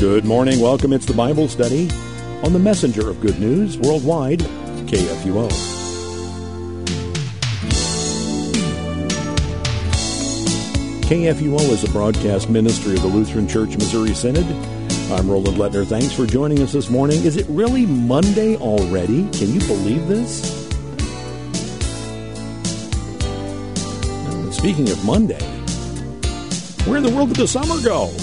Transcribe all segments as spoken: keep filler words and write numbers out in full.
Good morning. Welcome. It's the Bible study on the messenger of good news worldwide, K F U O. K F U O is a broadcast ministry of the Lutheran Church Missouri Synod. I'm Roland Lettner. Thanks for joining us this morning. Is it really Monday already? Can you believe this? Well, speaking of Monday, where in the world did the summer go?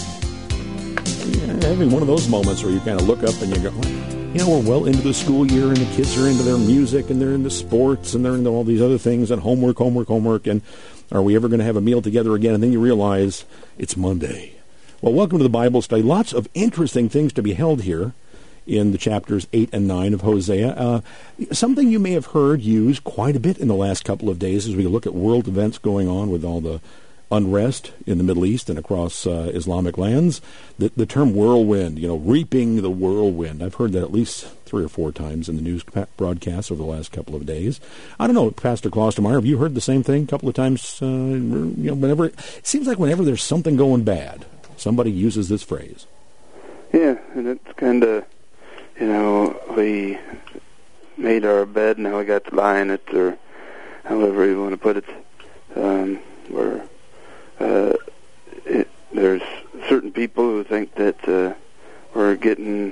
Having one of those moments where you kind of look up and you go, you know, we're well into the school year and the kids are into their music and they're into sports and they're into all these other things and homework, homework, homework, and are we ever going to have a meal together again? And then you realize it's Monday. Well, welcome to the Bible study. Lots of interesting things to be held here in the chapters eight and nine of Hosea. Uh, something you may have heard used quite a bit in the last couple of days as we look at world events going on with all the unrest in the Middle East and across uh, Islamic lands. The, the term whirlwind, you know, reaping the whirlwind. I've heard that at least three or four times in the news broadcasts over the last couple of days. I don't know, Pastor Klostermeyer, have you heard the same thing a couple of times? Uh, you know, whenever it seems like whenever there's something going bad, somebody uses this phrase. Yeah, and it's kind of, you know, we made our bed, now we got to lie in it, or however you want to put it. Um, we're Uh, it, there's certain people who think that uh, we're getting,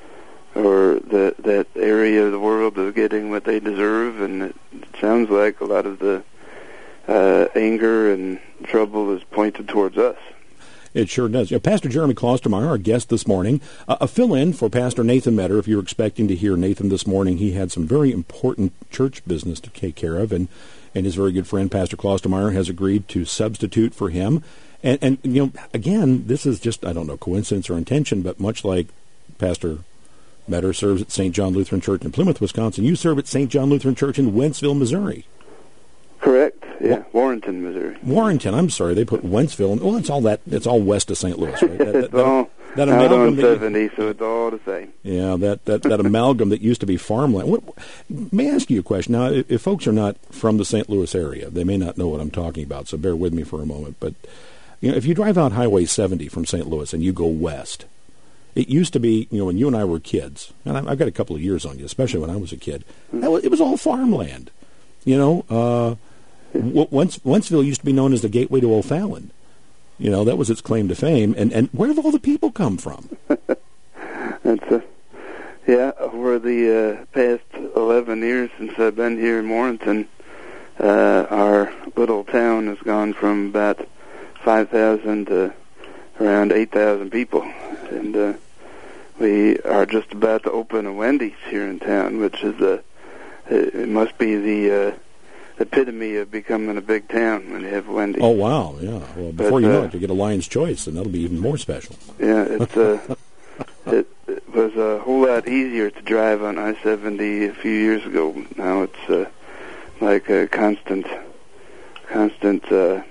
or that that area of the world is getting what they deserve, and it, it sounds like a lot of the uh, anger and trouble is pointed towards us. It sure does. You know, Pastor Jeremy Klostermeyer, our guest this morning, uh, a fill-in for Pastor Nathan Metter. If you're expecting to hear Nathan this morning, he had some very important church business to take care of, and and his very good friend, Pastor Klostermeyer, has agreed to substitute for him. And, and, you know, again, this is just, I don't know, coincidence or intention, but much like Pastor Metter serves at Saint John Lutheran Church in Plymouth, Wisconsin, you serve at Saint John Lutheran Church in Wentzville, Missouri. Correct, yeah, Warrenton, Missouri. Warrenton, I'm sorry, they put Wentzville, in, well, it's all that, it's all west of Saint Louis, right? That, that, it's all that, that out on that seventy, you, so it's all the same. Yeah, that, that, that amalgam that used to be farmland. What, may I ask you a question? Now, if, if folks are not from the Saint Louis area, they may not know what I'm talking about, so bear with me for a moment. But, you know, if you drive out Highway seventy from Saint Louis and you go west, it used to be, you know, when you and I were kids, and I've got a couple of years on you, especially when I was a kid, that was, it was all farmland, you know, uh, Once, Wentzville used to be known as the gateway to O'Fallon. You know, that was its claim to fame. And, and where have all the people come from? That's a, yeah, over the uh, past eleven years since I've been here in Warrenton, uh, our little town has gone from about five thousand to around eight thousand people. And uh, we are just about to open a Wendy's here in town, which is a, it must be the... Uh, epitome of becoming a big town when you have Wendy's. Oh, wow, yeah. Well, before but, you know uh, it, you get a Lion's Choice, and that'll be even more special. Yeah, it's uh, it, it was a whole lot easier to drive on I seventy a few years ago. Now it's uh, like a constant, constant uh,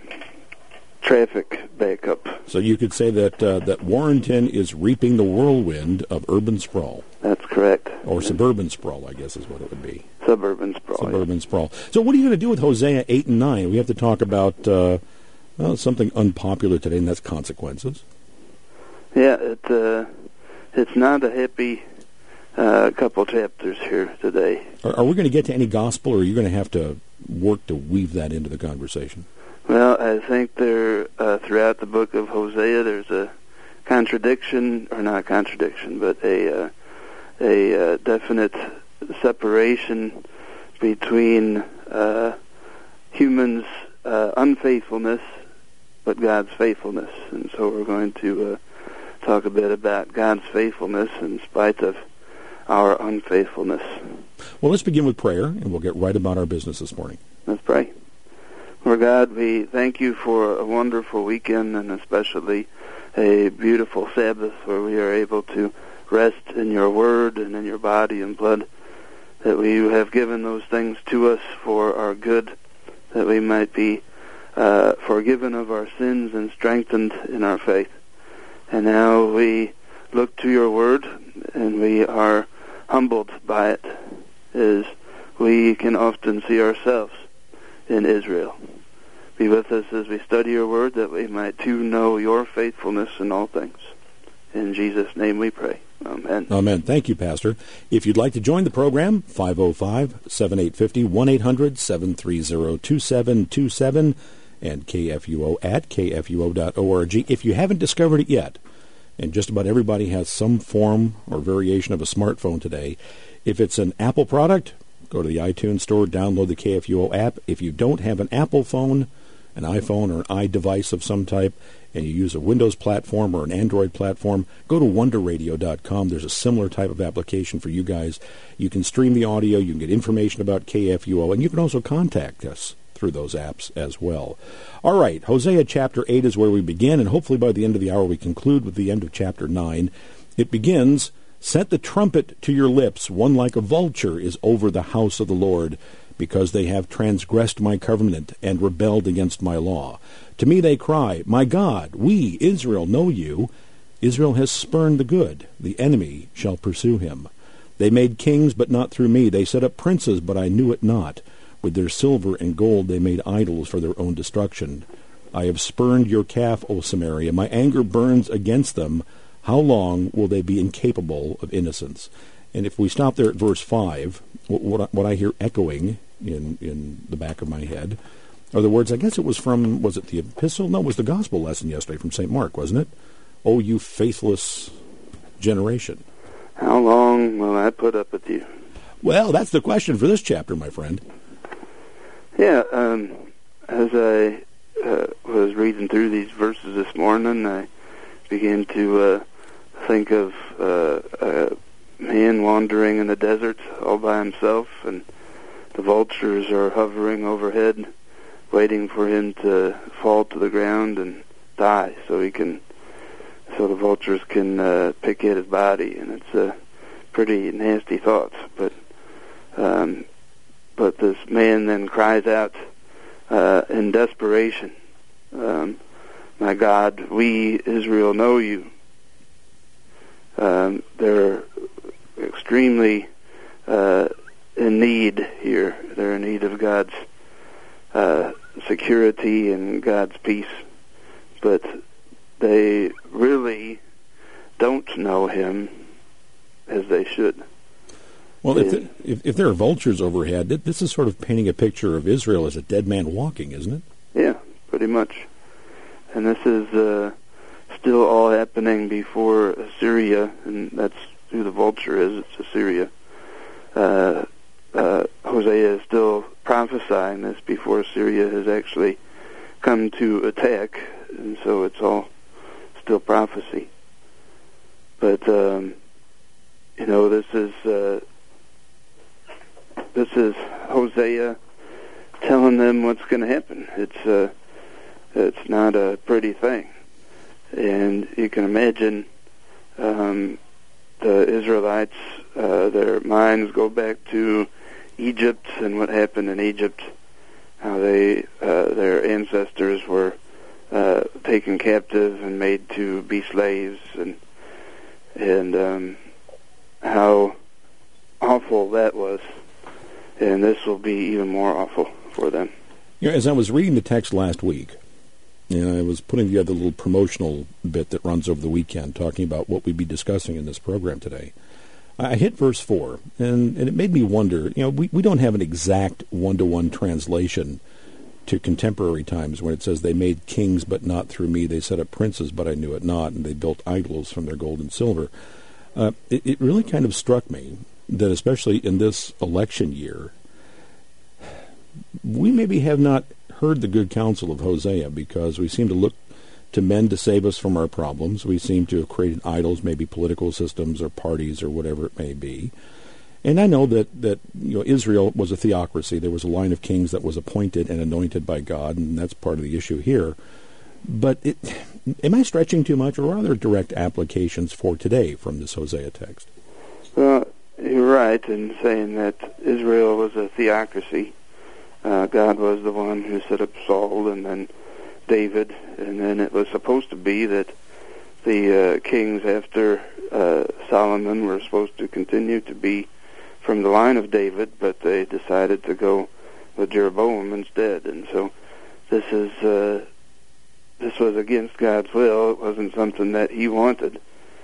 traffic backup. So you could say that uh, that Warrenton is reaping the whirlwind of urban sprawl. That's correct. Or suburban sprawl, I guess is what it would be. Suburban sprawl. Suburban yeah. sprawl. So what are you going to do with Hosea eight and nine? We have to talk about uh, well, something unpopular today, and that's consequences. Yeah, it, uh, it's not a happy uh, couple chapters here today. Are, are we going to get to any gospel, or are you going to have to work to weave that into the conversation? Well, I think there, uh, throughout the book of Hosea, there's a contradiction, or not contradiction, but a, uh, a uh, definite separation between uh, humans' uh, unfaithfulness but God's faithfulness. And so we're going to uh, talk a bit about God's faithfulness in spite of our unfaithfulness. Well, let's begin with prayer, and we'll get right about our business this morning. Let's pray. Lord God, we thank you for a wonderful weekend and especially a beautiful Sabbath where we are able to rest in your word and in your body and blood, that we have given those things to us for our good, that we might be uh, forgiven of our sins and strengthened in our faith. And now we look to your word, and we are humbled by it, as we can often see ourselves in Israel. Be with us as we study your word, that we might too know your faithfulness in all things. In Jesus' name we pray. Amen. Amen. Thank you, Pastor. If you'd like to join the program, five oh five, seven eight five oh, one eight hundred, seven three zero, two seven two seven, and K F U O at K F U O dot org. If you haven't discovered it yet, and just about everybody has some form or variation of a smartphone today, if it's an Apple product, go to the iTunes Store, download the K F U O app. If you don't have an Apple phone, an iPhone or an iDevice of some type, and you use a Windows platform or an Android platform, go to wonder radio dot com. There's a similar type of application for you guys. You can stream the audio, you can get information about K F U O, and you can also contact us through those apps as well. All right, Hosea chapter eight is where we begin, and hopefully by the end of the hour we conclude with the end of chapter nine. It begins, "Set the trumpet to your lips, one like a vulture is over the house of the Lord, because they have transgressed my covenant and rebelled against my law. To me they cry, My God, we, Israel, know you. Israel has spurned the good. The enemy shall pursue him. They made kings, but not through me. They set up princes, but I knew it not. With their silver and gold they made idols for their own destruction. I have spurned your calf, O Samaria. My anger burns against them. How long will they be incapable of innocence?" And if we stop there at verse five, what I, what I hear echoing in, in the back of my head are the words, I guess it was from, was it the epistle? No, it was the gospel lesson yesterday from Saint Mark, wasn't it? "Oh, you faithless generation. How long will I put up with you?" Well, that's the question for this chapter, my friend. Yeah, um, as I uh, was reading through these verses this morning, I began to uh, think of uh, a man wandering in the desert all by himself, and the vultures are hovering overhead, waiting for him to fall to the ground and die, so he can, so the vultures can uh, pick at his body, and it's a pretty nasty thought. But um, but this man then cries out uh, in desperation, um, "My God, we Israel know you." Um, they're extremely uh, in need here. They're in need of God's uh, security and God's peace, but they really don't know Him as they should. Well, if, the, if if there are vultures overhead, this is sort of painting a picture of Israel as a dead man walking, isn't it? Yeah, pretty much. And this is uh, still all happening before Assyria, and that's who the vulture is. It's Assyria. Uh, uh, Hosea is still prophesying this before Assyria has actually come to attack, and so it's all still prophecy. But um, you know, this is uh, this is Hosea telling them what's going to happen. It's uh, it's not a pretty thing, and you can imagine um, the Israelites. Uh, their minds go back to Egypt and what happened in Egypt. How they uh, their ancestors were uh, taken captive and made to be slaves, and and um, how awful that was. And this will be even more awful for them. You know, as I was reading the text last week, you know, I was putting together a little promotional bit that runs over the weekend, talking about what we'd be discussing in this program today. I hit verse four, and, and it made me wonder, you know, we, we don't have an exact one-to-one translation to contemporary times when it says, "They made kings, but not through me. They set up princes, but I knew it not, and they built idols from their gold and silver." Uh, it, it really kind of struck me that especially in this election year, we maybe have not heard the good counsel of Hosea, because we seem to look to men to save us from our problems. We seem to have created idols, maybe political systems or parties or whatever it may be. And I know that, that you know Israel was a theocracy. There was a line of kings that was appointed and anointed by God, and that's part of the issue here. But it, am I stretching too much, or are there direct applications for today from this Hosea text? Well, you're right in saying that Israel was a theocracy. Uh, God was the one who set up Saul and then David, and then it was supposed to be that the uh, kings after uh, Solomon were supposed to continue to be from the line of David, but they decided to go with Jeroboam instead, and so this is uh, this was against God's will. It wasn't something that He wanted,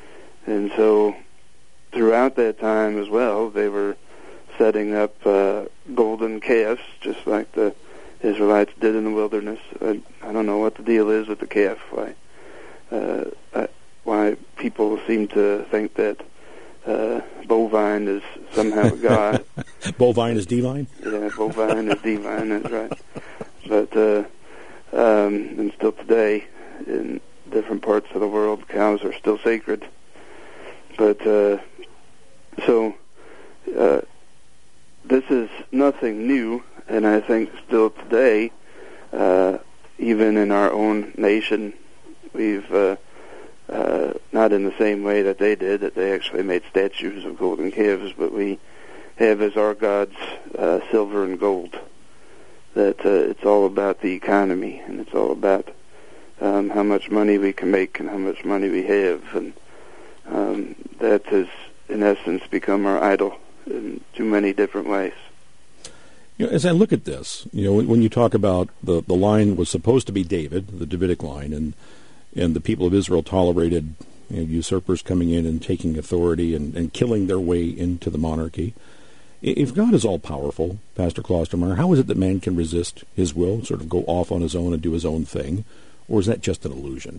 And so throughout that time as well, they were setting up uh, golden calves, just like the Israelites did in the wilderness. I, I don't know what the deal is with the calf. Why, uh, I, why people seem to think that uh, bovine is somehow a god. Bovine is divine? Yeah, bovine is divine, that's right. But, uh, um, and still today, in different parts of the world, cows are still sacred. But, uh, so, uh, this is nothing new, and I think still today, uh, even in our own nation, we've, uh, uh, not in the same way that they did, that they actually made statues of golden calves, but we have as our gods uh, silver and gold. That uh, it's all about the economy, and it's all about um, how much money we can make and how much money we have, and um, that has, in essence, become our idol in too many different ways. You know, as I look at this, you know, when you talk about the, the line was supposed to be David, the Davidic line, and and the people of Israel tolerated, you know, usurpers coming in and taking authority and, and killing their way into the monarchy. If God is all-powerful, Pastor Klostermeyer, how is it that man can resist his will, sort of go off on his own and do his own thing? Or is that just an illusion?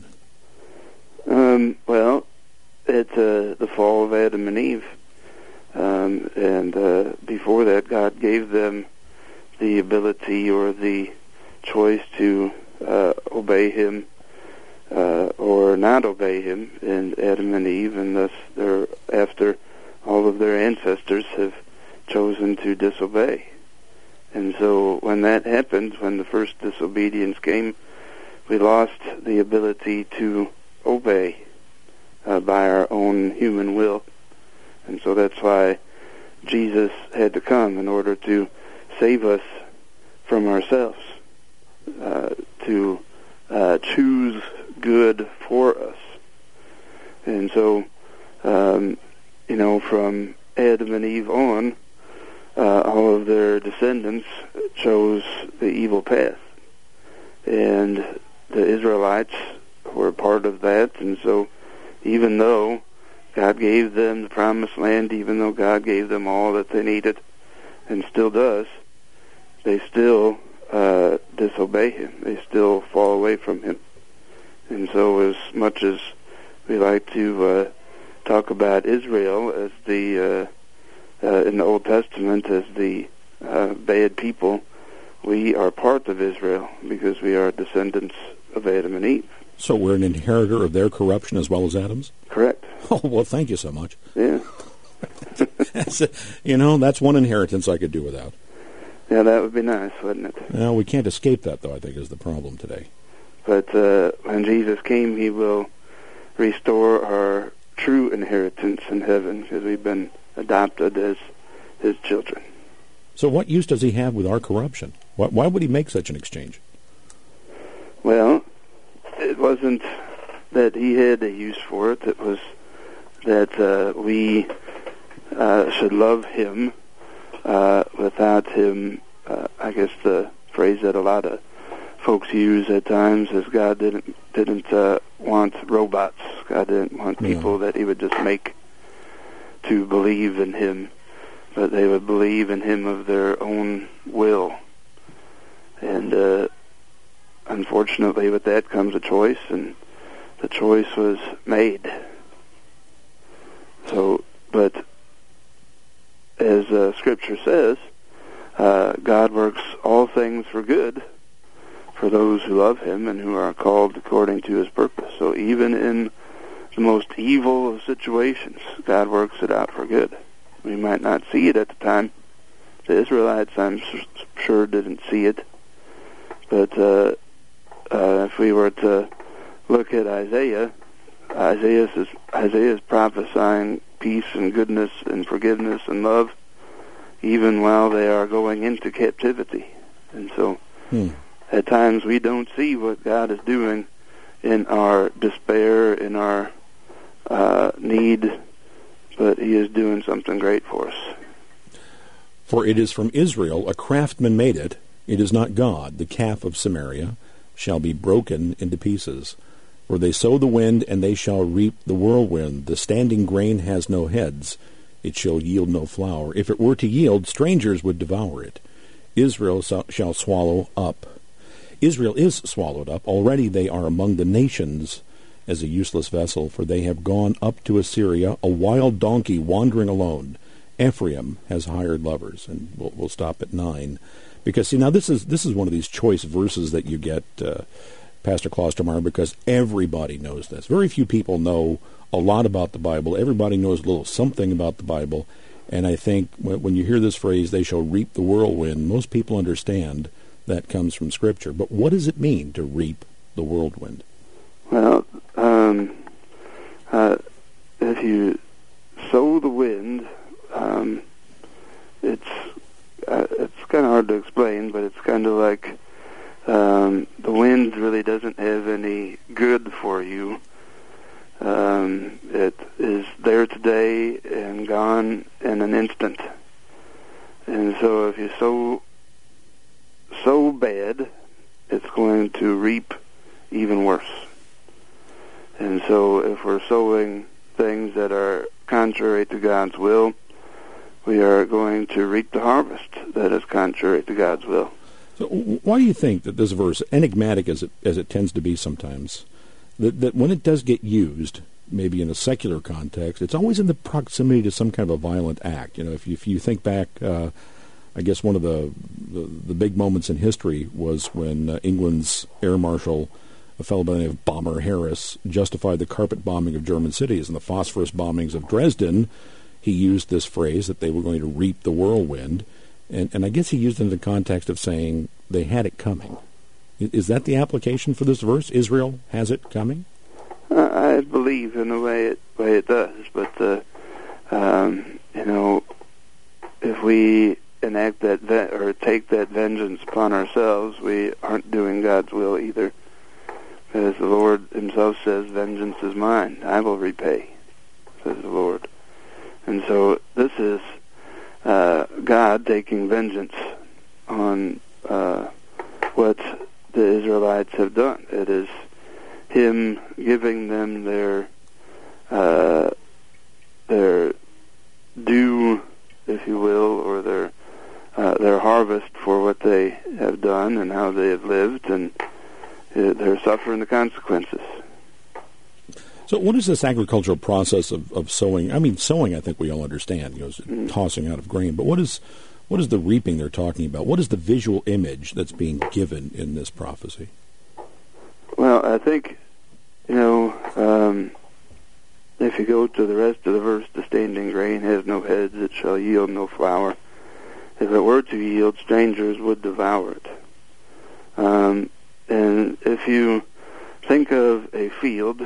Um, well, it's uh, the fall of Adam and Eve. Um, and uh, before that, God gave them the ability or the choice to uh, obey him uh, or not obey him in Adam and Eve, and thus they're, after all of their ancestors have chosen to disobey. And so when that happened, when the first disobedience came, we lost the ability to obey uh, by our own human will. And so that's why Jesus had to come in order to save us from ourselves, uh, to uh, choose good for us. And so, um, you know, from Adam and Eve on, uh, all of their descendants chose the evil path. And the Israelites were part of that, and so even though God gave them the promised land, even though God gave them all that they needed, and still does, they still uh, disobey him. They still fall away from him. And so as much as we like to uh, talk about Israel as the, uh, uh, in the Old Testament, as the uh, bad people, we are part of Israel because we are descendants of Adam and Eve. So we're an inheritor of their corruption as well as Adam's? Correct. Oh, well, thank you so much. Yeah. You know, that's one inheritance I could do without. Yeah, that would be nice, wouldn't it? Well, we can't escape that, though, I think, is the problem today. But uh, when Jesus came, he will restore our true inheritance in heaven because we've been adopted as his children. So what use does he have with our corruption? Why, why would he make such an exchange? Well, it wasn't that he had a use for it. It was that uh, we uh, should love him uh, without him. Uh, I guess the phrase that a lot of folks use at times is God didn't didn't uh, want robots. God didn't want people yeah. that he would just make to believe in him, but they would believe in him of their own will. And uh, unfortunately, with that comes a choice, and the choice was made. So, but as uh, Scripture says, uh, God works all things for good for those who love him and who are called according to his purpose. So even in the most evil of situations, God works it out for good. We might not see it at the time. The Israelites, I'm sure, didn't see it. But uh, uh, if we were to look at Isaiah, Isaiah is, Isaiah is prophesying peace and goodness and forgiveness and love even while they are going into captivity. And so hmm. at times we don't see what God is doing in our despair, in our uh, need, but he is doing something great for us. For it is from Israel a craftsman made it. It is not God. The calf of Samaria shall be broken into pieces. For they sow the wind, and they shall reap the whirlwind. The standing grain has no heads. It shall yield no flour. If it were to yield, strangers would devour it. Israel shall swallow up. Israel is swallowed up. Already they are among the nations as a useless vessel, for they have gone up to Assyria, a wild donkey wandering alone. Ephraim has hired lovers. And we'll, we'll stop at nine. Because, see, now this is this is one of these choice verses that you get, uh, Pastor Klostermeyer, because everybody knows this. Very few people know a lot about the Bible. Everybody knows a little something about the Bible. And I think when, when you hear this phrase, they shall reap the whirlwind, most people understand that comes from Scripture. But what does it mean to reap the whirlwind? Well, um, uh, if you sow the wind, um, it's uh, it's kind of hard to explain, but it's kind of like um, the wind really doesn't have any good for you. Um, it is there today and gone in an instant. And so if you sow so bad, it's going to reap even worse. And so if we're sowing things that are contrary to God's will, we are going to reap the harvest that is contrary to God's will. So why do you think that this verse, enigmatic as it as it tends to be sometimes, that, that when it does get used, maybe in a secular context, it's always in the proximity to some kind of a violent act? You know, if you, if you think back, uh, I guess one of the, the the big moments in history was when uh, England's Air Marshal, a fellow by the name of Bomber Harris, justified the carpet bombing of German cities. And the phosphorus bombings of Dresden, he used this phrase that they were going to reap the whirlwind. And, and I guess he used it in the context of saying they had it coming. Is that the application for this verse? Israel has it coming? Uh, I believe in the way it way it does, but uh, um, you know, if we enact that ve- or take that vengeance upon ourselves, we aren't doing God's will either. As the Lord Himself says, "Vengeance is mine; I will repay," says the Lord. And so this is uh, God taking vengeance on uh, what the Israelites have done. It is Him giving them their uh, their due, if you will, or their uh, their harvest for what they have done and how they have lived, and uh, they're suffering the consequences. So what is this agricultural process of, of sowing? I mean, sowing, I think we all understand, you know, mm-hmm. tossing out of grain. But what is what is the reaping they're talking about? What is the visual image that's being given in this prophecy? Well, I think, you know, um, if you go to the rest of the verse, the standing grain has no heads, it shall yield no flour. If it were to yield, strangers would devour it. Um, and if you think of a field,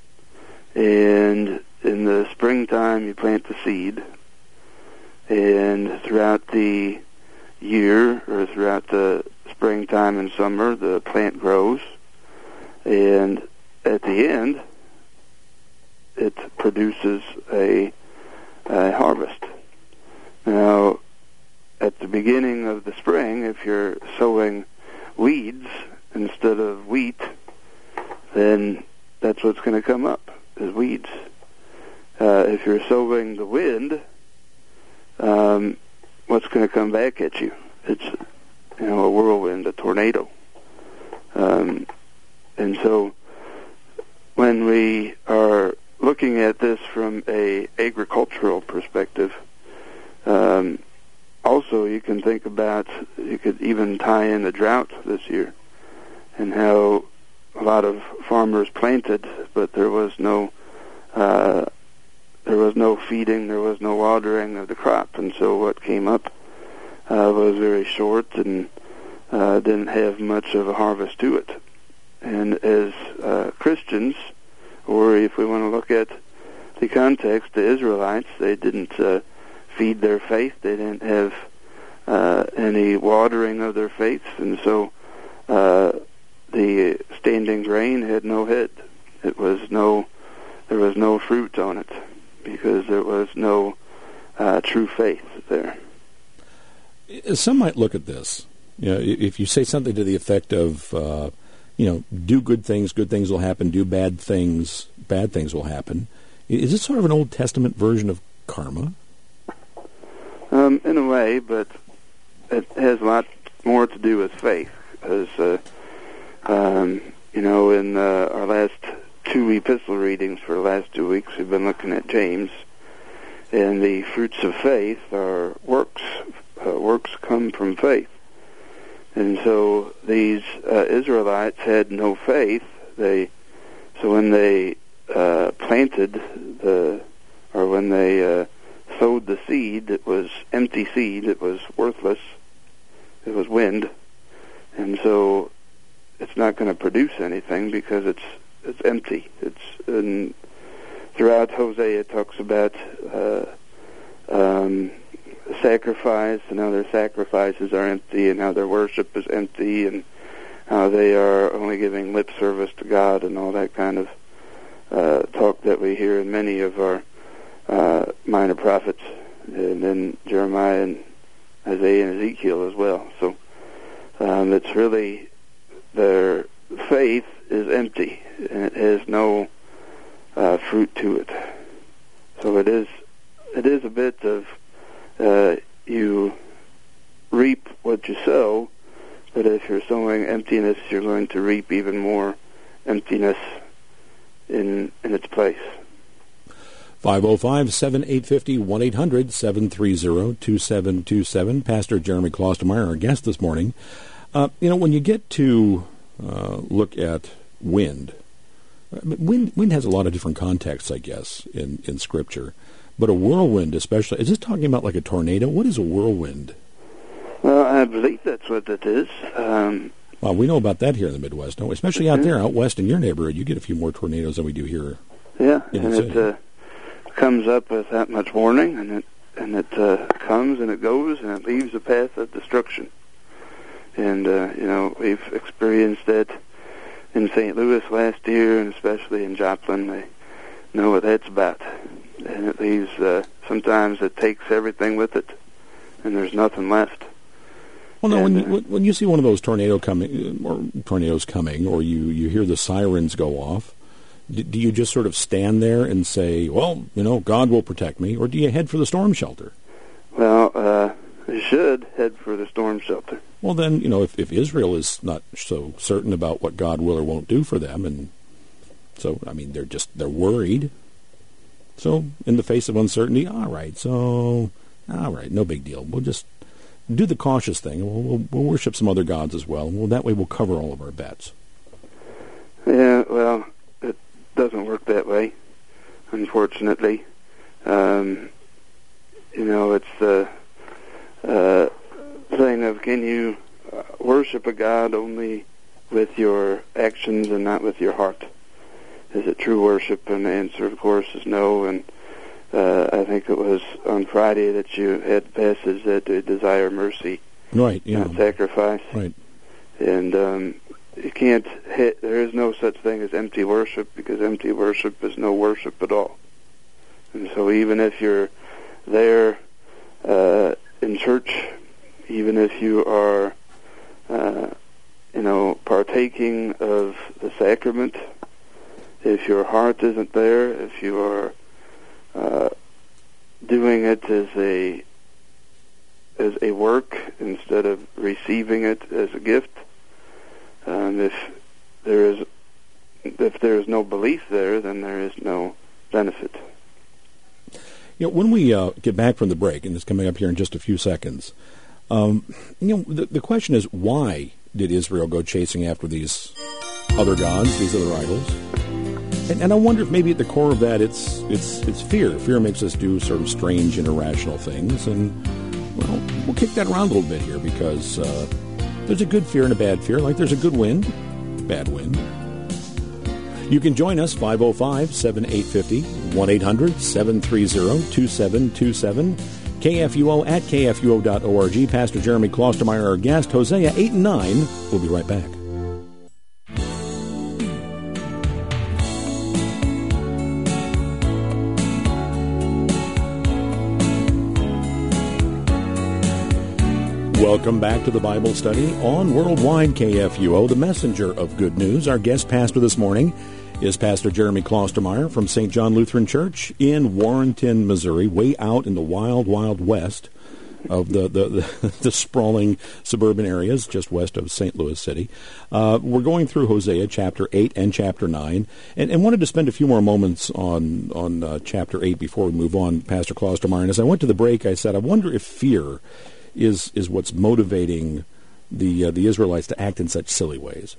and in the springtime you plant the seed, and throughout the year, or throughout the springtime and summer, the plant grows, and at the end, it produces a, a harvest. Now, at the beginning of the spring, if you're sowing weeds instead of wheat, then that's what's going to come up, is weeds. Uh, if you're sowing the wind, um, what's going to come back at you? It's, you know, a whirlwind, a tornado. Um, and so when we are looking at this from a agricultural perspective, um, also you can think about, you could even tie in the drought this year and how a lot of farmers planted, but there was no uh, there was no feeding, there was no watering of the crop, and so what came up uh, was very short and uh, didn't have much of a harvest to it. And as uh, Christians, or if we want to look at the context, the Israelites, they didn't uh, feed their faith, they didn't have uh, any watering of their faith, and so uh, the standing grain had no head. It was no, there was no fruit on it because there was no uh, true faith there. Some might look at this, you know, if you say something to the effect of, uh, you know, do good things, good things will happen. Do bad things, bad things will happen. Is this sort of an Old Testament version of karma? Um, in a way, but it has a lot more to do with faith. As uh, um, you know, in uh, our last two epistle readings for the last two weeks, we've been looking at James, and the fruits of faith are works. Uh, works come from faith. And so these uh, Israelites had no faith. They so when they uh, planted the, or when they uh, sowed the seed, it was empty seed. It was worthless. It was wind, and so it's not going to produce anything because it's it's empty. It's and throughout Hosea it talks about uh, um, sacrifice and how their sacrifices are empty and how their worship is empty and how they are only giving lip service to God and all that kind of uh, talk that we hear in many of our uh, minor prophets, and then Jeremiah and Isaiah and Ezekiel as well. So um, it's really their faith is empty and it has no uh, fruit to it. So it is it is a bit of uh, you reap what you sow, but if you're sowing emptiness, you're going to reap even more emptiness in in its place. five oh five, seven eight five oh, one eight hundred, seven three zero, two seven two seven. Pastor Jeremy Klostermeyer, our guest this morning. Uh, you know, when you get to uh, look at wind, wind, wind has a lot of different contexts, I guess, in, in Scripture. But a whirlwind especially, is this talking about like a tornado? What is a whirlwind? Well, I believe that's what it is. Um, well, we know about that here in the Midwest, don't we? Especially out there, out west in your neighborhood, you get a few more tornadoes than we do here. Yeah, in and the it city. uh, comes up with that much warning, and it and it uh, comes and it goes, and it leaves a path of destruction. And uh, you know, we've experienced that in Saint Louis last year, and especially in Joplin. I know what that's about. And it leaves, uh, sometimes it takes everything with it, and there's nothing left. Well, no, and, when you, when you see one of those tornado coming, or tornadoes coming, or you, you hear the sirens go off, do, do you just sort of stand there and say, well, you know, God will protect me, or do you head for the storm shelter? Well, uh, you should head for the storm shelter. Well, then, you know, if, if Israel is not so certain about what God will or won't do for them, and so, I mean, they're just, they're worried. So, in the face of uncertainty, all right, so, all right, no big deal. We'll just do the cautious thing. We'll, we'll, we'll worship some other gods as well. Well, that way we'll cover all of our bets. Yeah, well, it doesn't work that way, unfortunately. Um, you know, it's the uh, thing of, can you uh, worship a God only with your actions and not with your heart? Is it true worship? And the answer, of course, is no. And uh, I think it was on Friday that you had passage that they desire mercy, right? Yeah, not sacrifice. Right. And um, you can't hit. There is no such thing as empty worship, because empty worship is no worship at all. And so, even if you're there uh, in church, even if you are, uh, you know, partaking of the sacrament, if your heart isn't there, if you are uh, doing it as a as a work instead of receiving it as a gift, um, if there is if there is no belief there, then there is no benefit. You know, when we uh, get back from the break, and it's coming up here in just a few seconds, um, you know, the, the question is, why did Israel go chasing after these other gods, these other idols? And, and I wonder if maybe at the core of that, it's it's it's fear. Fear makes us do sort of strange and irrational things. And, well, we'll kick that around a little bit here, because uh, there's a good fear and a bad fear, like there's a good wind, bad wind. You can join us, five oh five, seven eight five oh, one eight hundred, seven three zero, two seven two seven, K F U O at K F U O dot org. Pastor Jeremy Klostermeyer, our guest, Hosea eight and nine. We'll be right back. Welcome back to the Bible study on Worldwide K F U O, the messenger of good news. Our guest pastor this morning is Pastor Jeremy Klostermeyer from Saint John Lutheran Church in Warrenton, Missouri, way out in the wild, wild west of the, the, the, the sprawling suburban areas just west of Saint Louis City. Uh, we're going through Hosea chapter eight and chapter nine, and, and wanted to spend a few more moments on, on uh, chapter eight before we move on, Pastor Klostermeyer. And as I went to the break, I said, I wonder if fear is is what's motivating the uh, the Israelites to act in such silly ways.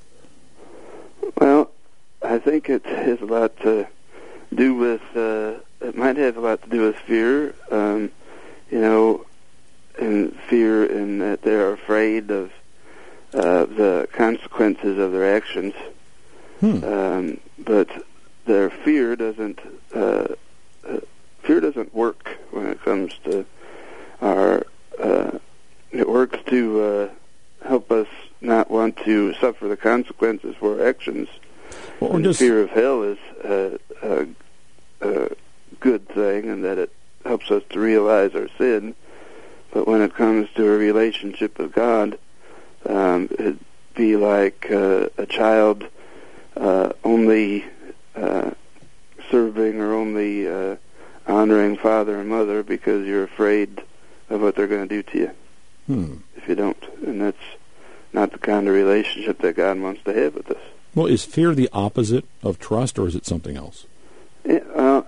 Well, I think it has a lot to do with, uh, it might have a lot to do with fear, um, you know, and fear in that they're afraid of uh, the consequences of their actions. Hmm. Um, but their fear doesn't, uh, uh, fear doesn't work when it comes to our, uh, it works to uh, help us not want to suffer the consequences for our actions. Well, and just... fear of hell is a, a, a good thing, in that it helps us to realize our sin. But when it comes to a relationship with God, um, it'd be like uh, a child uh, only uh, serving or only uh, honoring father and mother because you're afraid of what they're going to do to you hmm. if you don't. And that's not the kind of relationship that God wants to have with us. Well, is fear the opposite of trust, or is it something else? Yeah, uh,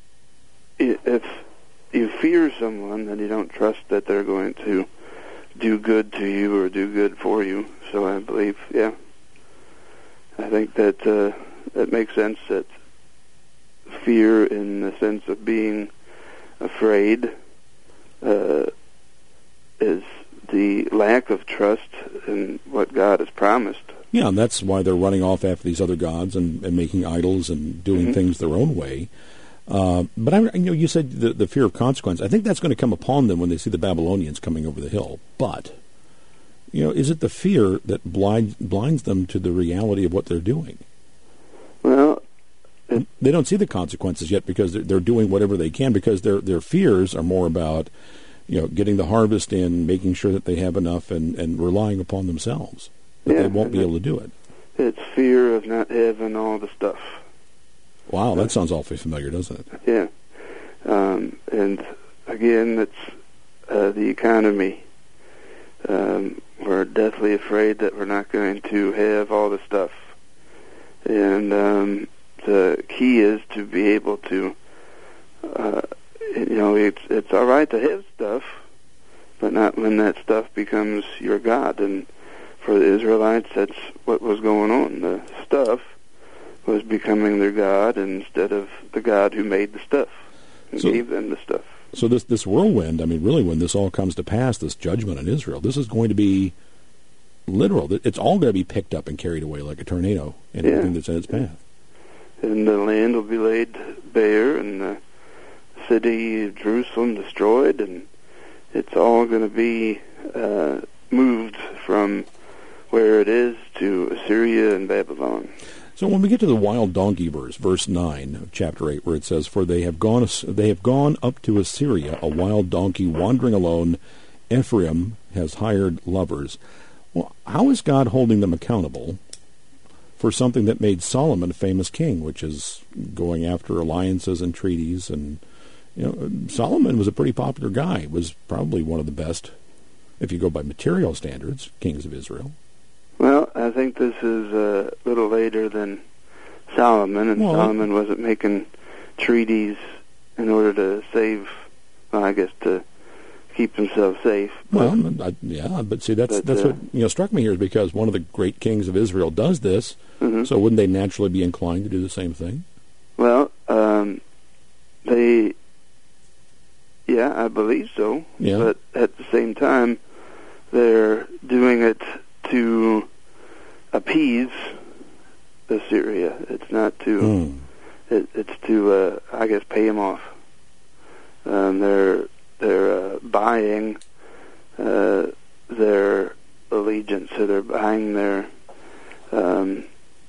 if you fear someone, then you don't trust that they're going to do good to you or do good for you. So I believe, yeah, I think that uh, that makes sense, that fear in the sense of being afraid uh, is the lack of trust in what God has promised. Yeah, and that's why they're running off after these other gods and, and making idols and doing mm-hmm. things their own way. Uh, but I, you know, you said the, the fear of consequence. I think that's going to come upon them when they see the Babylonians coming over the hill. But, you know, is it the fear that blind, blinds them to the reality of what they're doing? Well, it, they don't see the consequences yet because they're, they're doing whatever they can, because their their fears are more about, you know, getting the harvest in, making sure that they have enough, and, and relying upon themselves. But yeah, they won't be able to do it. It's fear of not having all the stuff. Wow, that sounds awfully familiar, doesn't it? Yeah. Um, and again, it's uh, the economy. Um, we're deathly afraid that we're not going to have all the stuff. And um, the key is to be able to, uh, you know, it's, it's all right to have stuff, but not when that stuff becomes your God. And for the Israelites, that's what was going on. The stuff was becoming their God instead of the God who made the stuff and so, gave them the stuff. So this this whirlwind, I mean, really, when this all comes to pass, this judgment on Israel, this is going to be literal. It's all going to be picked up and carried away like a tornado, and yeah. everything that's in its path. And the land will be laid bare, and the city of Jerusalem destroyed, and it's all going to be uh, moved from where it is to Assyria and Babylon. So when we get to the wild donkey verse, verse nine of chapter eight, where it says, "For they have gone, they have gone up to Assyria, a wild donkey wandering alone. Ephraim has hired lovers." Well, how is God holding them accountable for something that made Solomon a famous king, which is going after alliances and treaties? And you know, Solomon was a pretty popular guy. Was probably one of the best, if you go by material standards, kings of Israel. Well, I think this is a little later than Solomon, and well, Solomon wasn't making treaties in order to save, well, I guess to keep himself safe. But, well, I, yeah, but see, that's but, that's uh, what you know struck me here, is because one of the great kings of Israel does this, mm-hmm. so wouldn't they naturally be inclined to do the same thing? Well, um, they, yeah, I believe so, yeah. But at the same time, they're doing it to appease Assyria. It's not to. Mm. It, it's to, uh, I guess, pay him off. Um, they're they're uh, buying uh, their allegiance. So they're buying their. Um,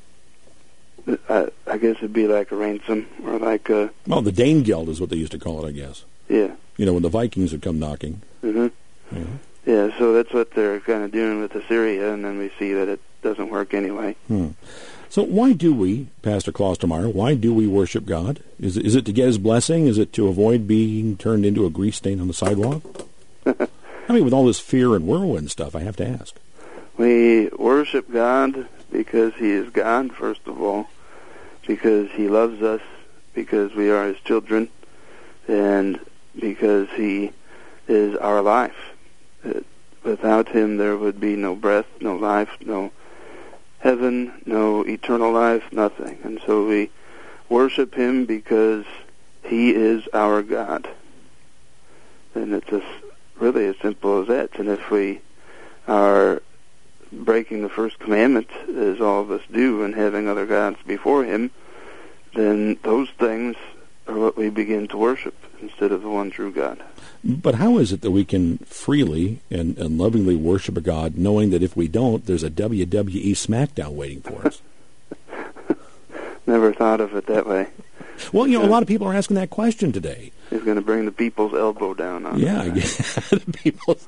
I, I guess it'd be like a ransom or like a. Well, the Danegeld is what they used to call it, I guess. Yeah. You know, when the Vikings would come knocking. Mm-hmm. Yeah. Yeah, so that's what they're kind of doing with Assyria, and then we see that it doesn't work anyway. Hmm. So why do we, Pastor Klostermeyer, why do we worship God? Is it, is it to get His blessing? Is it to avoid being turned into a grease stain on the sidewalk? I mean, with all this fear and whirlwind stuff, I have to ask. We worship God because He is God, first of all, because He loves us, because we are His children, and because He is our life. Without Him, there would be no breath, no life, no heaven, no eternal life, nothing. And so we worship Him because He is our God. And it's as, really as simple as that. And if we are breaking the first commandment, as all of us do, and having other gods before Him, then those things are what we begin to worship instead of the one true God. But how is it that we can freely and, and lovingly worship a God knowing that if we don't, there's a W W E SmackDown waiting for us? Never thought of it that way. Well, you know, a lot of people are asking that question today. He's going to bring the people's elbow down on yeah, it. Yeah, the people's...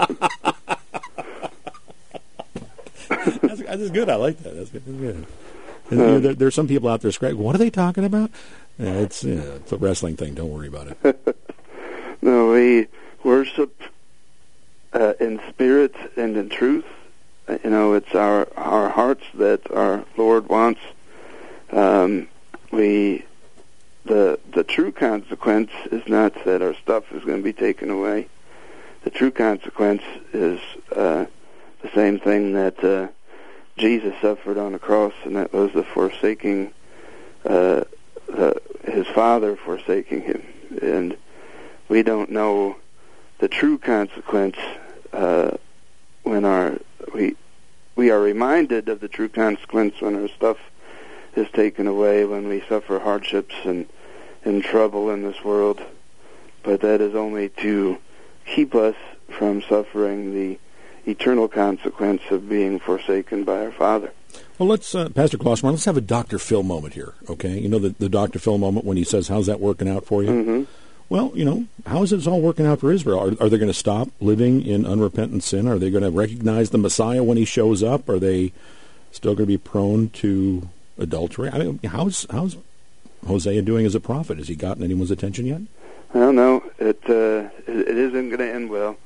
that's, that's good. I like that. That's good. That's good. And, you know, there, there's some people out there scratching, what are they talking about? Yeah, it's, yeah, it's a wrestling thing. Don't worry about it. No, we worship uh, in spirit and in truth. Uh, you know, it's our, our hearts that our Lord wants. Um, we the the true consequence is not that our stuff is going to be taken away. The true consequence is uh, the same thing that uh, Jesus suffered on the cross, and that was the forsaking, uh, the, His Father forsaking Him. And we don't know the true consequence uh, when our we we are reminded of the true consequence when our stuff is taken away, when we suffer hardships and, and trouble in this world. But that is only to keep us from suffering the eternal consequence of being forsaken by our Father. Well, let's, uh, Pastor Klostermeyer, let's have a Doctor Phil moment here, okay? You know the, the Doctor Phil moment when he says, how's that working out for you? Mm-hmm. Well, you know, how is this all working out for Israel? Are, are they going to stop living in unrepentant sin? Are they going to recognize the Messiah when He shows up? Are they still going to be prone to adultery? I mean, how's how's Hosea doing as a prophet? Has he gotten anyone's attention yet? I don't know. It uh, it, it isn't going to end well.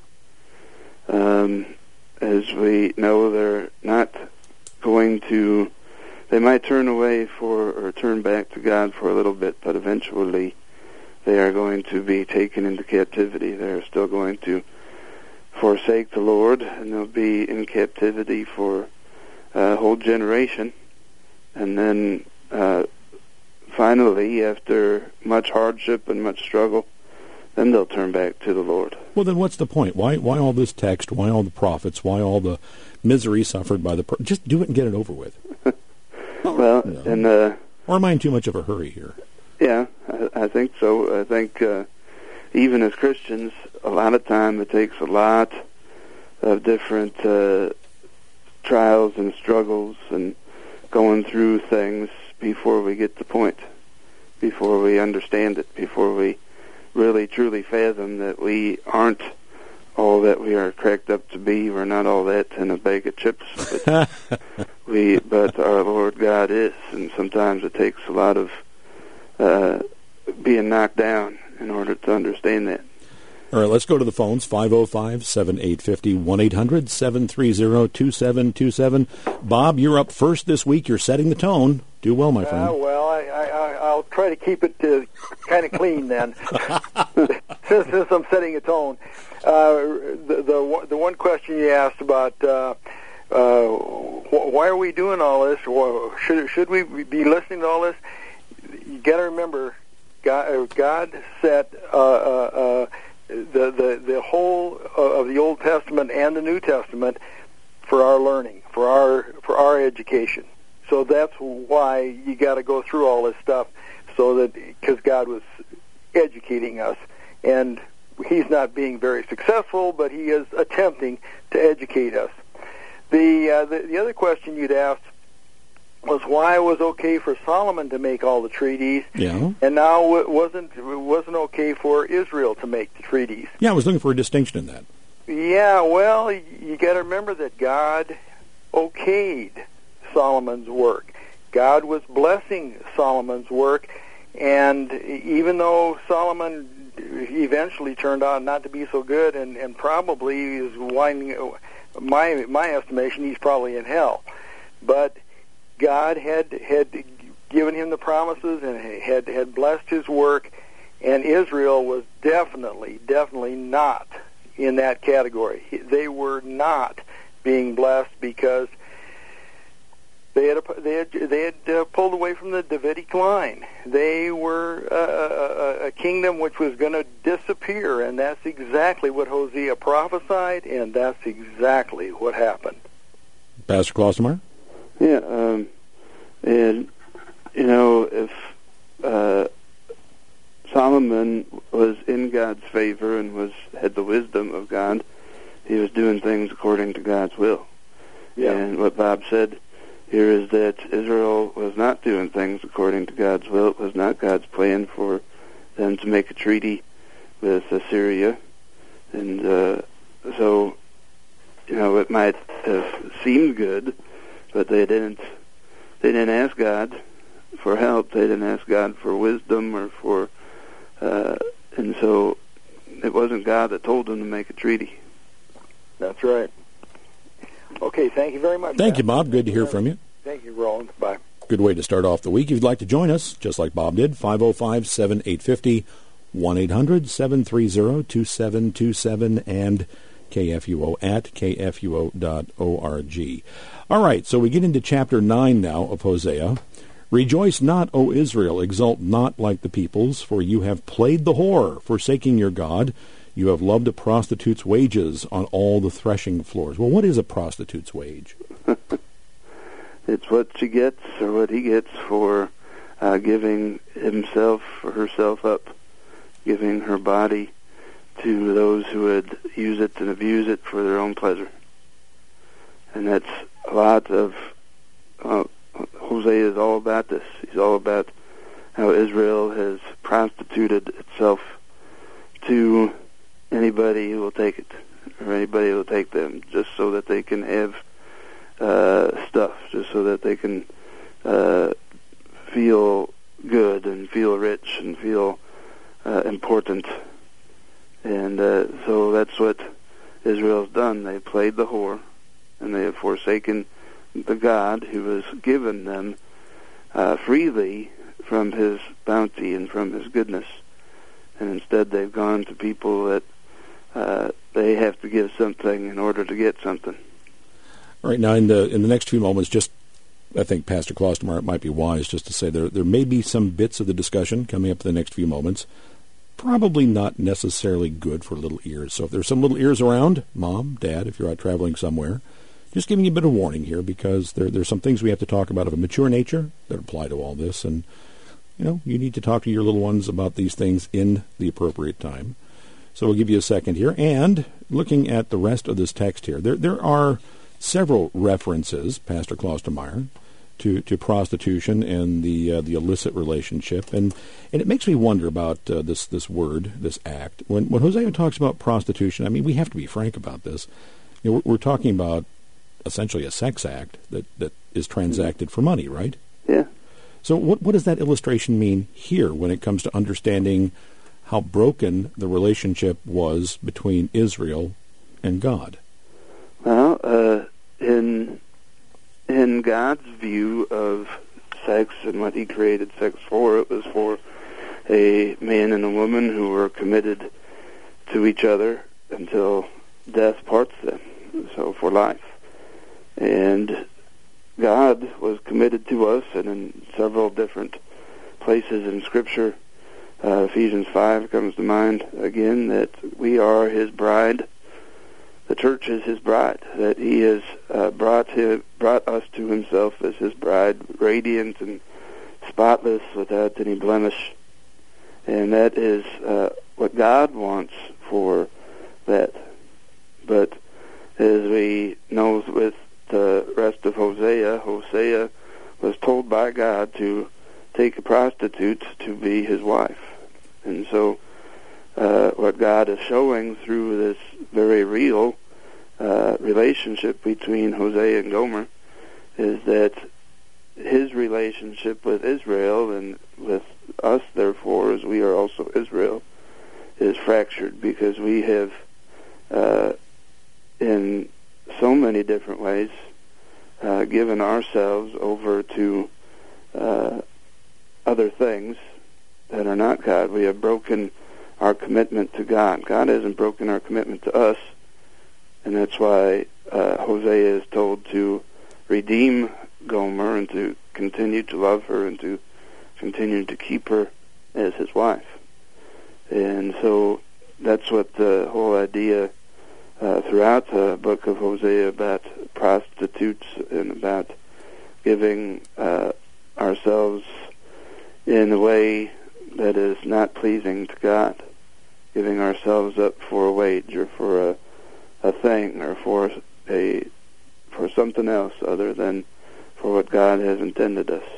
Um, as we know, they're not going to. They might turn away for or turn back to God for a little bit, but eventually they are going to be taken into captivity. They're still going to forsake the Lord, and they'll be in captivity for a whole generation. And then uh, finally, after much hardship and much struggle, then they'll turn back to the Lord. Well, then what's the point? Why why all this text? Why all the prophets? Why all the misery suffered by the... Pro- Just do it and get it over with. Well, no. and... Uh, or am I in too much of a hurry here? Yeah, I, I think so. I think uh, even as Christians, a lot of time it takes a lot of different uh, trials and struggles and going through things before we get the point, before we understand it, before we really truly fathom that we aren't all that we are cracked up to be. We're not all that in a bag of chips. But we, but our Lord God is, and sometimes it takes a lot of uh, being knocked down in order to understand that. All right, let's go to the phones, five oh five, seven eight five oh, one eight hundred, seven three zero, two seven two seven. Bob, you're up first this week. You're setting the tone. Do well, my friend. Uh, well, I, I, I'll try to keep it uh, kind of clean then, since, since I'm setting a tone. Uh, the, the the one question you asked about uh, uh, why are we doing all this? Should should we be listening to all this? You got to remember, God, God set uh, uh, uh, the the the whole of the Old Testament and the New Testament for our learning, for our for our education. So that's why you got to go through all this stuff, so that because God was educating us, and He's not being very successful, but He is attempting to educate us. The uh, the, the other question you'd asked was why it was okay for Solomon to make all the treaties, yeah. and now it wasn't it wasn't okay for Israel to make the treaties. Yeah, I was looking for a distinction in that. Yeah, well, you got to remember that God okayed Solomon's work. God was blessing Solomon's work, and even though Solomon eventually turned out not to be so good, and, and probably is winding, my my estimation, he's probably in hell. But God had had given him the promises and had had blessed his work, and Israel was definitely, definitely not in that category. They were not being blessed because they had they had they had uh, pulled away from the Davidic line. They were uh, a, a kingdom which was going to disappear, and that's exactly what Hosea prophesied, and that's exactly what happened. Pastor Klostermeyer? Yeah, um, and you know, if uh, Solomon was in God's favor and was had the wisdom of God, he was doing things according to God's will. Yeah. And what Bob said here is that Israel was not doing things according to God's will. It was not God's plan for them to make a treaty with Assyria. And uh, so, you know, it might have seemed good, but they didn't they didn't ask God for help. They didn't ask God for wisdom or for uh, and so it wasn't God that told them to make a treaty. That's right. Okay, thank you very much. Thank Matt. you, Bob. Good to hear from you. Thank you, Roland. Bye. Good way to start off the week. If you'd like to join us, just like Bob did, five oh five, seven eight five oh, one eight hundred, seven three zero, two seven two seven, and K F U O at K F U O dot org. All right, so we get into chapter nine now of Hosea. Rejoice not, O Israel, exult not like the peoples, for you have played the whore, forsaking your God. You have loved a prostitute's wages on all the threshing floors. Well, what is a prostitute's wage? It's what she gets or what he gets for uh, giving himself or herself up, giving her body to those who would use it and abuse it for their own pleasure. And that's a lot of, uh, Hosea is all about this. He's all about how Israel has prostituted itself to anybody who will take it, or anybody who will take them, just so that they can have uh, stuff, just so that they can uh, feel good and feel rich and feel uh, important. And uh, so that's what Israel's done. They played the whore, and they have forsaken the God who has given them uh, freely from his bounty and from his goodness. And instead they've gone to people that uh, they have to give something in order to get something. All right, now in the in the next few moments, just I think Pastor Klostermeyer, it might be wise just to say there there may be some bits of the discussion coming up in the next few moments. Probably not necessarily good for little ears. So if there's some little ears around, Mom, Dad, if you're out traveling somewhere, just giving you a bit of warning here, because there there's some things we have to talk about of a mature nature that apply to all this, and you know, you need to talk to your little ones about these things in the appropriate time. So we'll give you a second here. And looking at the rest of this text here, there there are several references, Pastor Klostermeyer, to, to prostitution and the uh, the illicit relationship. And and it makes me wonder about uh, this this word, this act. When when Hosea talks about prostitution, I mean, we have to be frank about this. You know, we're, we're talking about essentially a sex act that, that is transacted for money, right? Yeah. So what what does that illustration mean here when it comes to understanding how broken the relationship was between Israel and God? Well, uh, in in God's view of sex and what he created sex for, it was for a man and a woman who were committed to each other until death parts them, so for life. And God was committed to us, and in several different places in Scripture, uh, Ephesians five comes to mind again, that we are his bride. The church is his bride, that he has uh, brought him, brought us to himself as his bride, radiant and spotless, without any blemish. And that is uh, what God wants for that. But as we know with the rest of Hosea, Hosea was told by God to take a prostitute to be his wife. And so uh, what God is showing through this very real uh, relationship between Hosea and Gomer is that his relationship with Israel and with us, therefore, as we are also Israel, is fractured because we have, uh, in so many different ways, uh, given ourselves over to uh, other things that are not God. We have broken our commitment to God. God hasn't broken our commitment to us, and that's why uh, Hosea is told to redeem Gomer and to continue to love her and to continue to keep her as his wife. And so that's what the whole idea uh, throughout the book of Hosea about prostitutes and about giving uh, ourselves in a way that is not pleasing to God, giving ourselves up for a wage or for a, a thing or for a for something else other than for what God has intended us.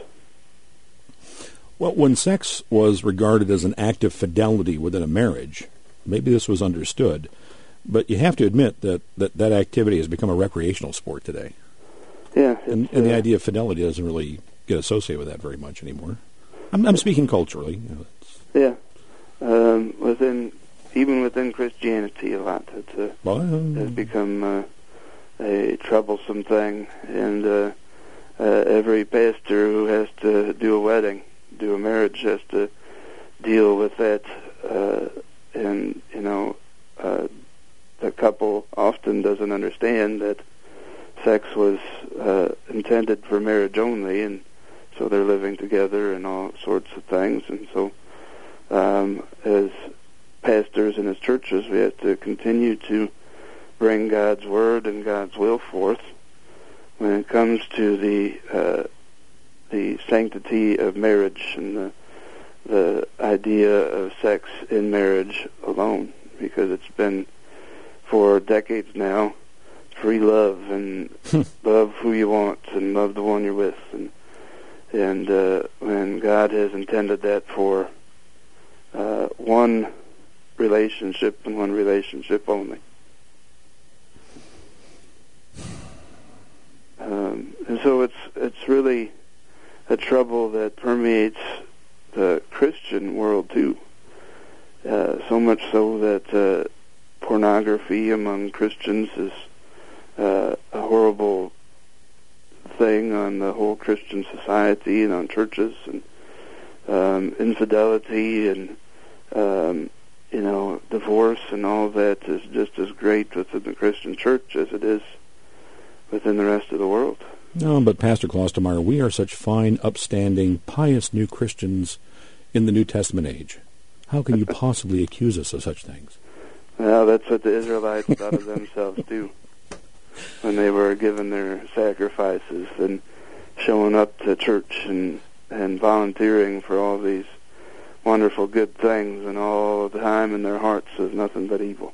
Well, when sex was regarded as an act of fidelity within a marriage, maybe this was understood, but you have to admit that that, that activity has become a recreational sport today. Yeah. And, and the uh, idea of fidelity doesn't really get associated with that very much anymore. I'm, I'm speaking culturally. You know, yeah. Um, within, even within Christianity, a lot it's, uh, well, um, has become uh, a troublesome thing, and uh, uh, every pastor who has to do a wedding, do a marriage, has to deal with that, uh, and you know, uh, the couple often doesn't understand that sex was uh, intended for marriage only, and so they're living together and all sorts of things, and so um, as pastors and as churches, we have to continue to bring God's word and God's will forth when it comes to the uh, the sanctity of marriage and the the idea of sex in marriage alone, because it's been for decades now free love and love who you want and love the one you're with, and and uh, when God has intended that for uh, one relationship and one relationship only. Um, and so it's it's really a trouble that permeates the Christian world too. Uh, so much so that uh, pornography among Christians is uh, a horrible thing on the whole Christian society and on churches, and um, infidelity and um, you know divorce and all that is just as great within the Christian church as it is within the rest of the world. No, but Pastor Klostermeyer, we are such fine, upstanding, pious new Christians in the New Testament age. How can you possibly accuse us of such things? Well, that's what the Israelites thought of themselves too, when they were given their sacrifices and showing up to church and and volunteering for all these wonderful good things, and all the time in their hearts was nothing but evil.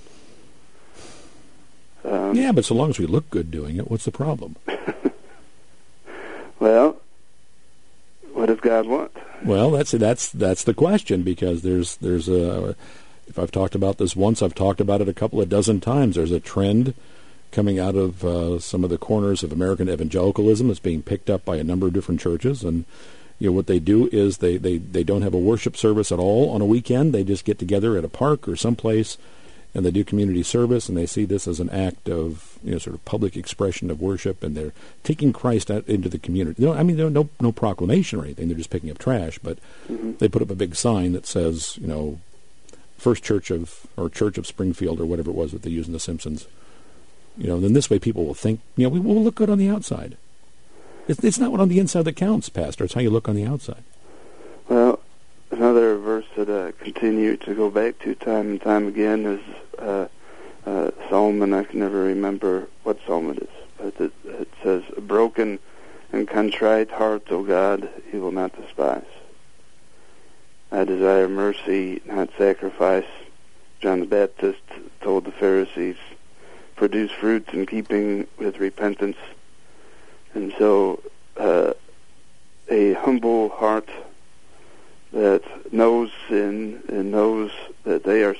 Um, yeah, but so long as we look good doing it, what's the problem? Well, what does God want? Well, that's that's that's the question, because there's there's a. If I've talked about this once, I've talked about it a couple of dozen times. There's a trend coming out of uh, some of the corners of American evangelicalism that's being picked up by a number of different churches, and you know what they do is they, they, they don't have a worship service at all on a weekend. They just get together at a park or someplace, and they do community service, and they see this as an act of you know sort of public expression of worship, and they're taking Christ out into the community. No, I mean, there's no no proclamation or anything. They're just picking up trash, but mm-hmm. they put up a big sign that says, you know, First Church of or Church of Springfield or whatever it was that they used in The Simpsons. You know, then this way people will think, you know, we will look good on the outside. It's, it's not what on the inside that counts, Pastor. It's how you look on the outside. Well, another verse that I continue to go back to time and time again is uh, uh, Psalm, and I can never remember what Psalm it is, but it, it says, "A broken and contrite heart, O God, you will not despise. I desire mercy, not sacrifice." John the Baptist told the Pharisees, "Produce fruits in keeping with repentance." And so uh, a humble heart that knows sin and knows that they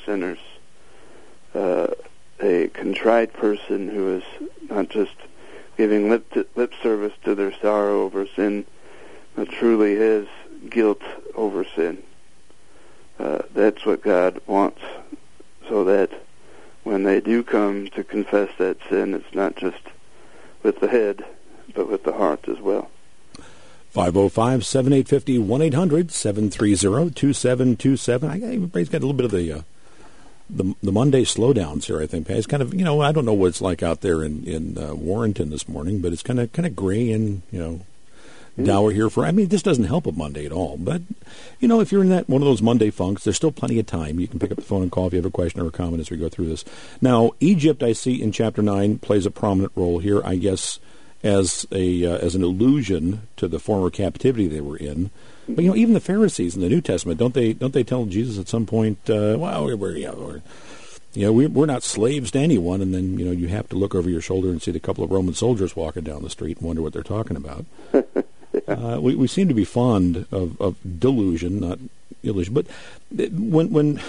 sinners, uh, a contrite person who is not just giving lip, to, lip service to their sorrow over sin, but truly has guilt over sin. Uh, that's what God wants, so that when they do come to confess that sin, it's not just with the head, but with the heart as well. five oh five, seven eight five oh, one eight hundred, seven three zero, two seven two seven. I, everybody's got a little bit of the, uh, the the Monday slowdowns here, I think. It's kind of, you know, I don't know what it's like out there in, in uh, Warrenton this morning, but it's kind of kind of gray and, you know, dour here for, I mean, this doesn't help a Monday at all. But, you know, if you're in that one of those Monday funks, there's still plenty of time. You can pick up the phone and call if you have a question or a comment as we go through this. Now, Egypt, I see in chapter nine, plays a prominent role here, I guess, as a uh, as an allusion to the former captivity they were in. But, you know, even the Pharisees in the New Testament, don't they don't they tell Jesus at some point, uh, well, we're, we're, you know, we're, you know, we're not slaves to anyone, and then, you know, you have to look over your shoulder and see the couple of Roman soldiers walking down the street and wonder what they're talking about. Uh, we, we seem to be fond of, of delusion, not illusion. But when when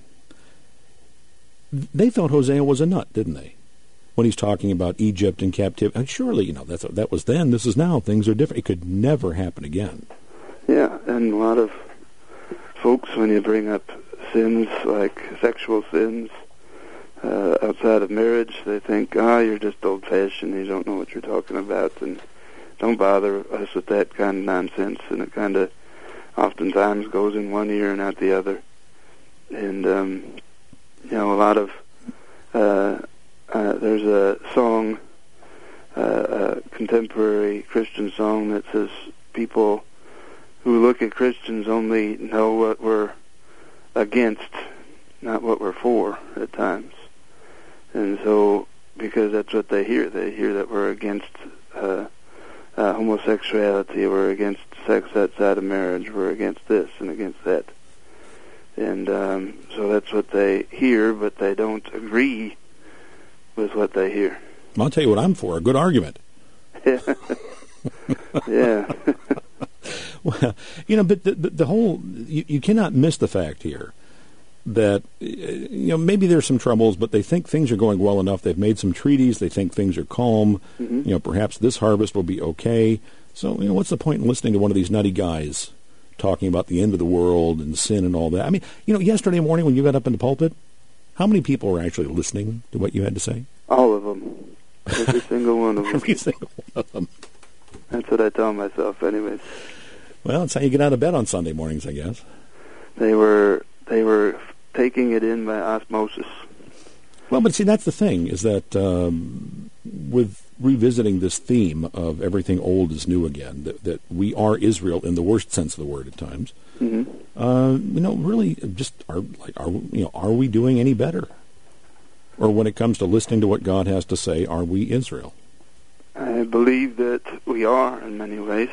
they thought Hosea was a nut, didn't they? When he's talking about Egypt and captivity, and surely, you know, that's, that was then. This is now. Things are different. It could never happen again. Yeah, and a lot of folks, when you bring up sins like sexual sins uh, outside of marriage, they think, ah, you're just old-fashioned. You don't know what you're talking about, and don't bother us with that kind of nonsense. And it kind of oftentimes goes in one ear and out the other. And, um, you know, a lot of, uh, uh, there's a song, uh, a contemporary Christian song that says people who look at Christians only know what we're against, not what we're for at times. And so, because that's what they hear, they hear that we're against uh, uh, homosexuality, we're against sex outside of marriage, we're against this and against that. And um, so that's what they hear, but they don't agree with what they hear. I'll tell you what I'm for, a good argument. Yeah. Yeah. Well, you know, but the, the, the whole, you, you cannot miss the fact here that, you know, maybe there's some troubles, but they think things are going well enough. They've made some treaties. They think things are calm. Mm-hmm. You know, perhaps this harvest will be okay. So, you know, what's the point in listening to one of these nutty guys talking about the end of the world and sin and all that? I mean, you know, yesterday morning when you got up in the pulpit, how many people were actually listening to what you had to say? All of them. Every single one of them. Every single one of them. That's what I tell myself anyways. Well, it's how you get out of bed on Sunday mornings, I guess. They were they were taking it in by osmosis. Well, but see, that's the thing, is that um, with revisiting this theme of everything old is new again, that, that we are Israel in the worst sense of the word at times, mm-hmm. uh, you know, really just are, like, are, you know, are we doing any better? Or when it comes to listening to what God has to say, are we Israel? I believe that we are in many ways.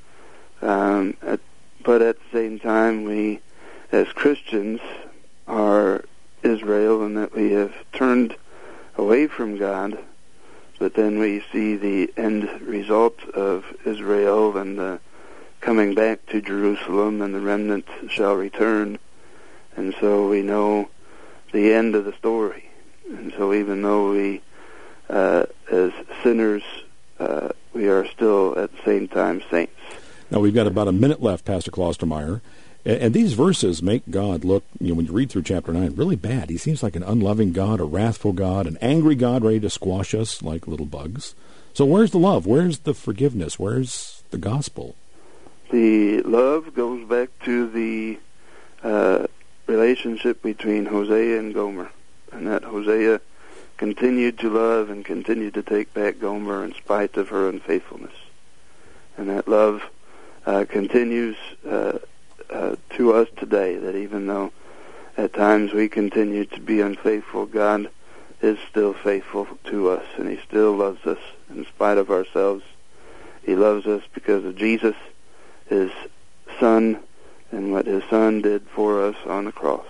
Um, at, but at the same time, we, as Christians, are Israel, and that we have turned away from God, but then we see the end result of Israel and the coming back to Jerusalem, and the remnant shall return, and so we know the end of the story. And so even though we, uh, as sinners, uh, we are still at the same time saints. Now, we've got about a minute left, Pastor Klostermeyer, and, and these verses make God look, you know, when you read through chapter nine, really bad. He seems like an unloving God, a wrathful God, an angry God ready to squash us like little bugs. So where's the love? Where's the forgiveness? Where's the gospel? The love goes back to the uh, relationship between Hosea and Gomer, and that Hosea continued to love and continued to take back Gomer in spite of her unfaithfulness. And that love Uh, continues uh, uh, to us today, that even though at times we continue to be unfaithful, God is still faithful to us, and He still loves us in spite of ourselves. He loves us because of Jesus, His Son, and what His Son did for us on the cross.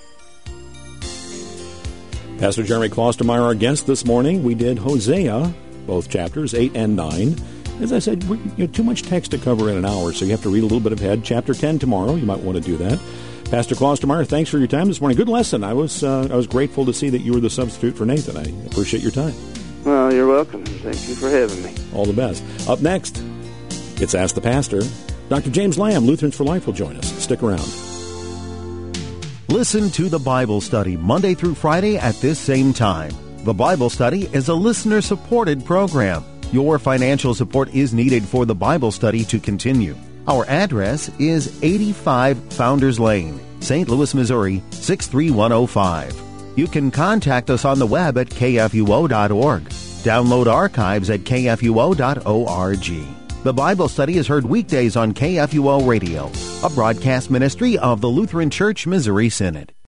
Pastor Jeremy Klostermeyer, our guest this morning. We did Hosea, both chapters, eight and nine. As I said, we, you know, too much text to cover in an hour, so you have to read a little bit ahead. Chapter ten tomorrow, you might want to do that. Pastor Klostermeyer, thanks for your time this morning. Good lesson. I was uh, I was grateful to see that you were the substitute for Nathan. I appreciate your time. Well, you're welcome. Thank you for having me. All the best. Up next, it's Ask the Pastor. Doctor James Lamb, Lutherans for Life, will join us. Stick around. Listen to the Bible Study Monday through Friday at this same time. The Bible Study is a listener-supported program. Your financial support is needed for the Bible study to continue. Our address is eighty-five Founders Lane, Saint Louis, Missouri, six three one oh five. You can contact us on the web at k f u o dot org. Download archives at k f u o dot org. The Bible Study is heard weekdays on K F U O Radio, a broadcast ministry of the Lutheran Church Missouri Synod.